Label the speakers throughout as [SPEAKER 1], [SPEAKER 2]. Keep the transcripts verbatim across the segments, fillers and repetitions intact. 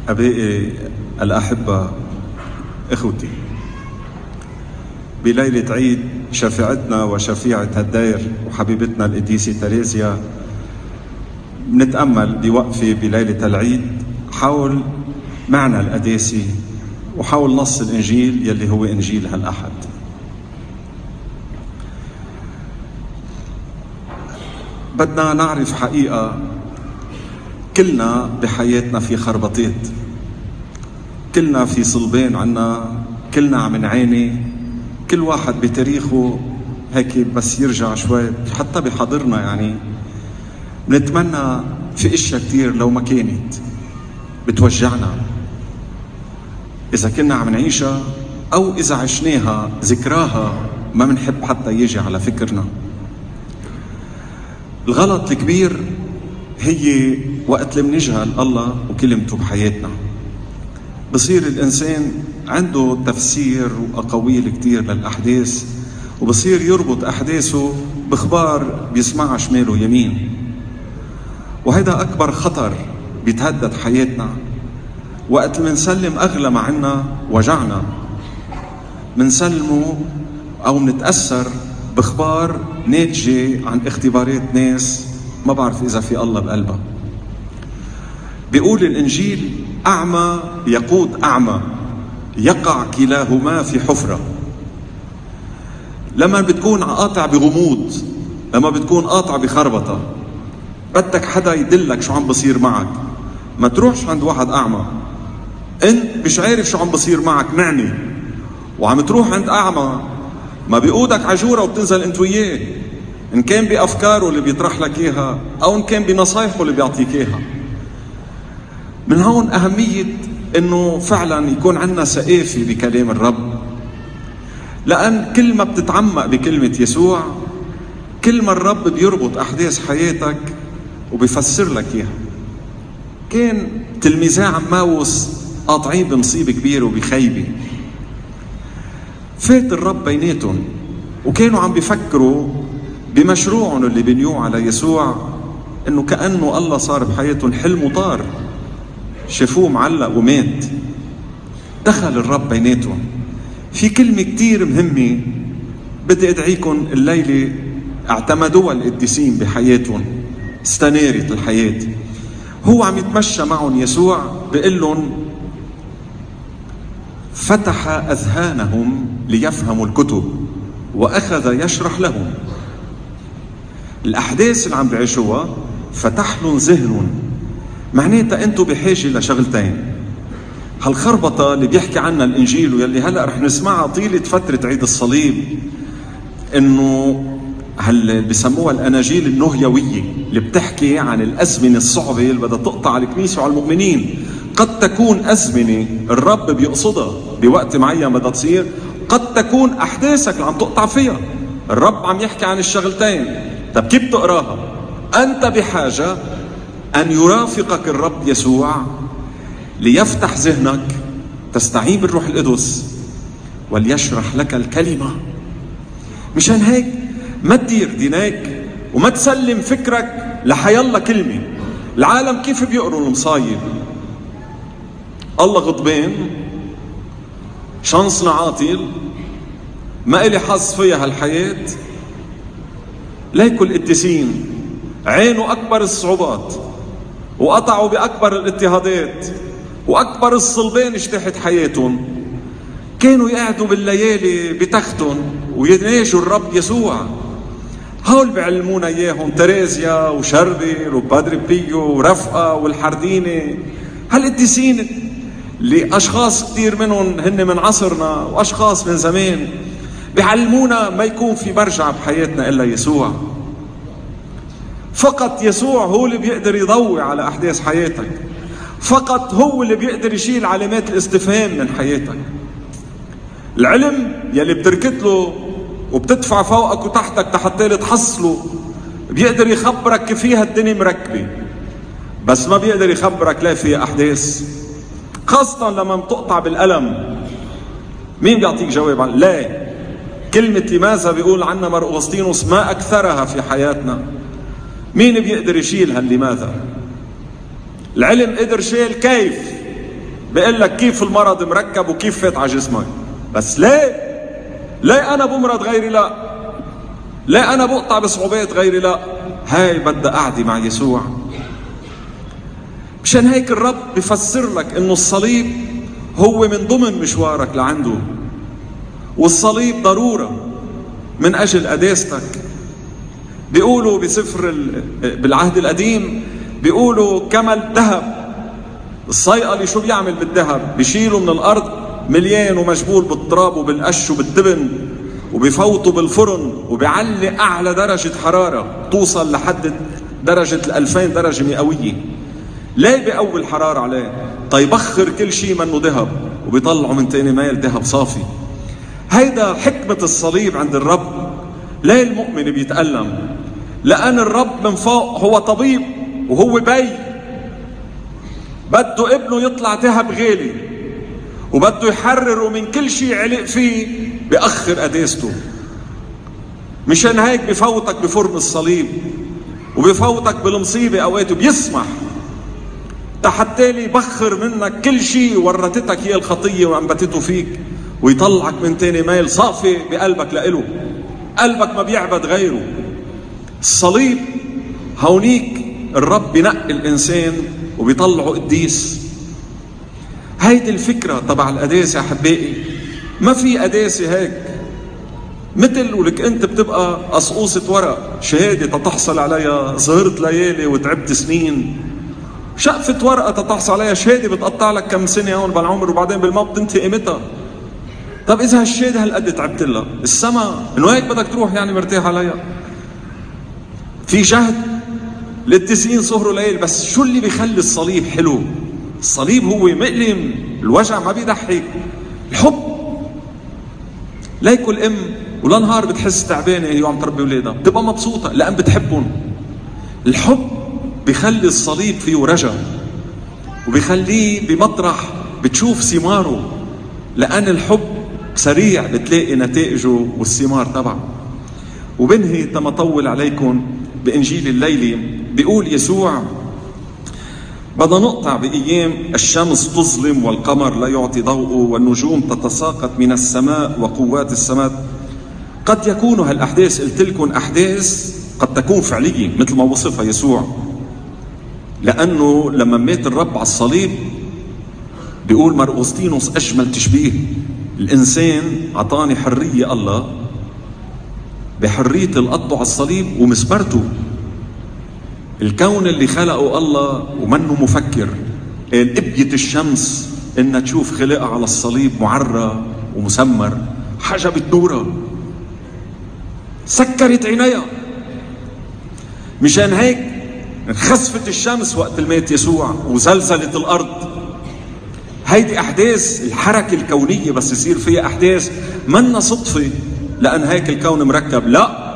[SPEAKER 1] أبائي الأحبة، إخوتي، بليلة عيد شفيعتنا وشفيعة هالدير وحبيبتنا القديسة تريزيا بنتأمل بوقفة بليلة العيد حول معنى القداسة وحول نص الإنجيل يلي هو إنجيل هالأحد. بدنا نعرف حقيقة، كلنا بحياتنا في خربطات، كلنا في صلبين عنا، كلنا عم نعاني، كل واحد بتاريخه هيك بس يرجع شوي حتى بحضرنا. يعني بنتمنى في اشياء كتير لو ما كانت بتوجعنا اذا كنا عم نعيشها، او اذا عشناها ذكراها ما بنحب حتى يجي على فكرنا. الغلط الكبير هي وقت اللي بنجهل الله وكلمته بحياتنا، بصير الإنسان عنده تفسير وأقاويل كتير للأحداث، وبصير يربط أحداثه بخبار بيسمعها شمال ويمين، وهذا أكبر خطر بيتهدد حياتنا. وقت منسلم أغلى ما عنا وجعنا، منسلمه أو منتأثر بخبار ناتجة عن اختبارات ناس ما بعرف إذا في الله بقلبها. بيقول الإنجيل: أعمى يقود أعمى، يقع كلاهما في حفرة. لما بتكون قاطع بغموض، لما بتكون قاطع بخربطة، بدك حدا يدلك شو عم بصير معك. ما تروحش عند واحد أعمى انت مش عارف شو عم بصير معك معني، وعم تروح عند أعمى ما بيقودك عجورة وبتنزل انت وياه، إن كان بأفكاره اللي بيطرح لك إياها أو إن كان بنصايحه اللي بيعطيك إياها. من هون أهمية إنه فعلا يكون عندنا سقافة بكلام الرب، لأن كل ما بتتعمق بكلمة يسوع كل ما الرب بيربط أحداث حياتك وبيفسر لك إياها. كان تلميذي عماوس قاطعين بمصيبة كبيرة وبخيبة، فات الرب بيناتهم وكانوا عم بيفكروا بمشروعهم اللي بنيوه على يسوع، إنه كأنه الله صار بحياتهم حلم وطار، شافوه معلق ومات. دخل الرب بيناتهم. في كلمة كتير مهمة بدي أدعيكم الليلة اعتمدوها القديسين بحياتهم، استنارت الحياة. هو عم يتمشى معهم يسوع بيقول لهم: فتح أذهانهم ليفهموا الكتب وأخذ يشرح لهم. الأحداث اللي عم بعيشوها فتح لهم ذهنهم. معناتها أنتوا بحاجة لشغلتين: هالخربطة اللي بيحكي عنها الإنجيل واللي هلأ رح نسمعها طيلة فترة عيد الصليب، إنه هل بسموها الأناجيل النهيوية اللي بتحكي عن الأزمنة الصعبة اللي بدها تقطع على الكنيسة وعلى المؤمنين. قد تكون أزمنة الرب بيقصدها بوقت معين بدها تصير، قد تكون أحداثك اللي عم تقطع فيها. الرب عم يحكي عن الشغلتين. طب كيف تقراها؟ أنت بحاجة أن يرافقك الرب يسوع ليفتح ذهنك، تستعين بالروح القدس وليشرح لك الكلمة. مشان هيك ما تدير ديناك وما تسلم فكرك لحيالله كلمة. العالم كيف بيقروا المصايب؟ الله غضبان، شانسنا عاطل، ما إلي حظ فيها هالحياة. ليكوا القديسين عينوا أكبر الصعوبات وقطعوا بأكبر الاضطهادات وأكبر الصلبين اجتاحت حياتهم، كانوا يقعدوا بالليالي بتختهم ويناجوا الرب يسوع. هول بيعلمونا إياهم تريزيا وشربل وبادري بيو ورفقة والحردينة. هالقديسين اللي أشخاص كتير منهم هن من عصرنا وأشخاص من زمان بيعلمونا ما يكون في برجع بحياتنا إلا يسوع. فقط يسوع هو اللي بيقدر يضوي على أحداث حياتك، فقط هو اللي بيقدر يشيل علامات الاستفهام من حياتك. العلم يلي بتركت له وبتدفع فوقك وتحتك تحتى تحصله بيقدر يخبرك كيف فيها الدنيا مركبة، بس ما بيقدر يخبرك لا فيها أحداث، خاصة لما بتقطع بالألم. مين بيعطيك جواب عن لا؟ كلمة لماذا بيقول عنا مار أغسطينوس: ما أكثرها في حياتنا. مين بيقدر يشيل هاللماذا؟ العلم قدر شيل كيف، بيقول لك كيف المرض مركب وكيف فات على جسمك. بس ليه؟ ليه أنا بمرض غيري لا؟ ليه أنا بقطع بصعوبات غيري لا؟ هاي بدها قعدة مع يسوع. مشان هيك الرب بيفسر لك إنه الصليب هو من ضمن مشوارك لعنده، والصليب ضرورة من أجل قداستك. بيقولوا بسفر بالعهد القديم بيقولوا كما الذهب، الصيقلي شو بيعمل بالذهب؟ بيشيله من الأرض مليان ومجبول بالتراب وبالقش وبالتبن، وبيفوتوا بالفرن وبيعلي أعلى درجة حرارة توصل لحد درجة الألفين درجة مئوية. ليه بيقوي الحرارة عليه؟ تيبخر كل شيء منه ذهب وبيطلعوا من تاني ميل ذهب صافي. هيدا حكمة الصليب عند الرب. ليه المؤمن بيتألم؟ لأن الرب من فوق هو طبيب وهو بي، بده ابنه يطلع ذهب غالي وبده يحرره من كل شيء علق فيه بأخر قداسته. مشان هيك بفوتك بفرن الصليب وبفوتك بالمصيبة أوقات وبيسمح حتى لي يبخر منك كل شيء ورتتك هي الخطية وأنبتته فيك، ويطلعك من تاني ميل صافي بقلبك لإله. قلبك ما بيعبد غيره. الصليب هونيك الرب بنقي الإنسان وبيطلعه قديس. هيدي الفكرة تبع القداسة يا حبائي. ما في قداسة هيك مثل ولك أنت بتبقى قصقوصة ورق شهادة تتحصل عليها، سهرت ليالي وتعبت سنين، شقفة ورقة تتحصل عليها شهادة بتقطع لك كم سنة هون بالعمر وبعدين بالموت بتنتهي قيمتها. طب إذا هالشهادة هالقد تعبت لها، السما إنه هيك بدك تروح يعني مرتاح عليها؟ في جهد للتسعين سهر وليل. بس شو اللي بيخلي الصليب حلو؟ الصليب هو مؤلم، الوجع ما بيضحك، الحب. ليكو الأم ولا نهار بتحس تعبانة هي وعم تربي ولادها بتبقى مبسوطة لأن بتحبهم. الحب بيخلي الصليب فيه رجا وبيخليه بمطرح بتشوف ثماره، لأن الحب سريع بتلاقي نتائجه والثمار تبعه. وبنهي تما طول عليكم بإنجيل الليلة بيقول يسوع بدنا نقطع بأيام الشمس تظلم والقمر لا يعطي ضوءه والنجوم تتساقط من السماء وقوات السماء. قد يكون هالأحداث قلت لكم أحداث قد تكون فعلية مثل ما وصفها يسوع، لأنه لما مات الرب على الصليب بيقول مرقسطينوس أجمل تشبيه. الإنسان عطاني حرية الله بحرية القطع على الصليب ومسبرته. الكون اللي خلقه الله ومنه مفكر، قال ابية الشمس إنها تشوف خلقها على الصليب معرى ومسمر، حجبت نورها، سكرت عينيها. مشان هيك انخسفت الشمس وقت المات يسوع وزلزلت الأرض. هيدي أحداث الحركة الكونية بس يصير فيها أحداث منا صدفة لأن هيك الكون مركب، لا،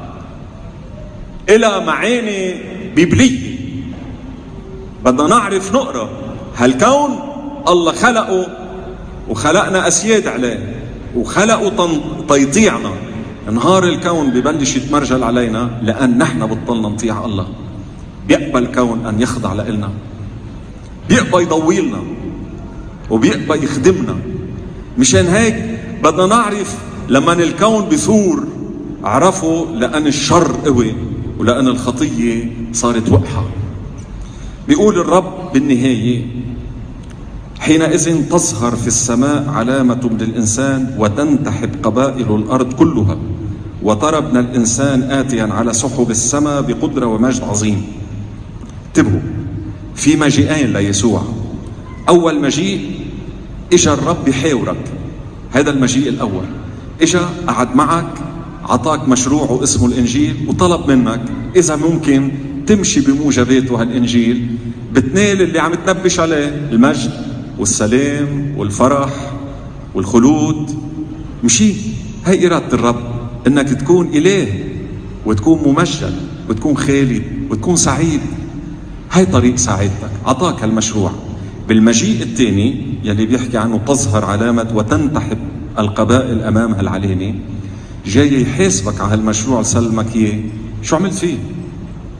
[SPEAKER 1] إلى معاني بيبلية. بدنا نعرف نقرأ هالكون الله خلقه وخلقنا أسياد عليه وخلقه تيطيعنا. نهار الكون ببلش يتمرجل علينا لأن نحن بطلنا نطيع الله. بيقبل الكون أن يخضع لنا، بيقبل يضويلنا وبيقبل يخدمنا. مشان هيك بدنا نعرف لما الكون بثور عرفوا لأن الشر قوي ولأن الخطية صارت وقحة. بيقول الرب بالنهاية حينئذ تظهر في السماء علامة للإنسان وتنتحب قبائل الأرض كلها وترى ابن الإنسان آتيا على سحب السماء بقدرة ومجد عظيم. انتبهوا، في مجيئين ليسوع. أول مجيء إجا الرب يحاورك، هذا المجيء الأول. إجا قعد معك، عطاك مشروعه اسمه الإنجيل وطلب منك إذا ممكن تمشي بموجباته هالإنجيل بتنال اللي عم تنبش عليه، المجد والسلام والفرح والخلود. مشي هي إرادة الرب إنك تكون إله وتكون ممجد وتكون خالد وتكون سعيد. هاي طريق سعادتك، عطاك هالمشروع. بالمجيء الثاني يلي بيحكي عنه تظهر علامة وتنتحب القبائل أمامها العلاني، جاي يحاسبك على هالمشروع سلمك إياه. شو عملت فيه؟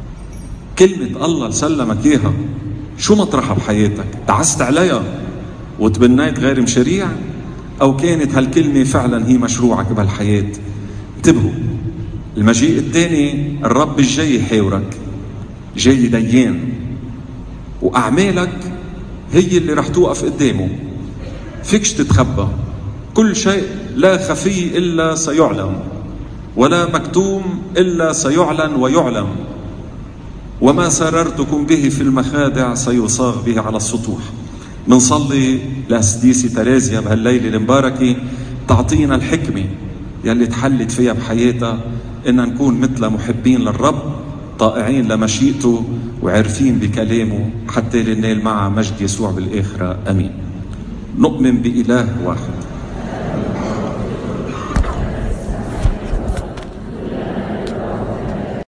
[SPEAKER 1] كلمة الله سلمك إياها شو مطرحها بحياتك؟ تعست عليها وتبنيت غير مشاريع، أو كانت هالكلمة فعلا هي مشروعك بهالحياة. انتبهوا، المجيء الثاني الرب الجاي يحاورك، جاي ديان، وأعمالك هي اللي رح توقف قدامه. فيكش تتخبى، كل شيء لا خفي إلا سيعلم، ولا مكتوم إلا سيعلن ويعلم. وما سررتكم به في المخادع سيصاغ به على السطوح. منصلي لأسديسي تريزيا بهالليلة المباركة تعطينا الحكمة يلي تحلت فيها بحياتها، إن نكون مثل محبين للرب، طائعين لمشيئته وعارفين بكلامه، حتى لننال معه مجد يسوع بالآخرة. أمين. نؤمن بإله واحد.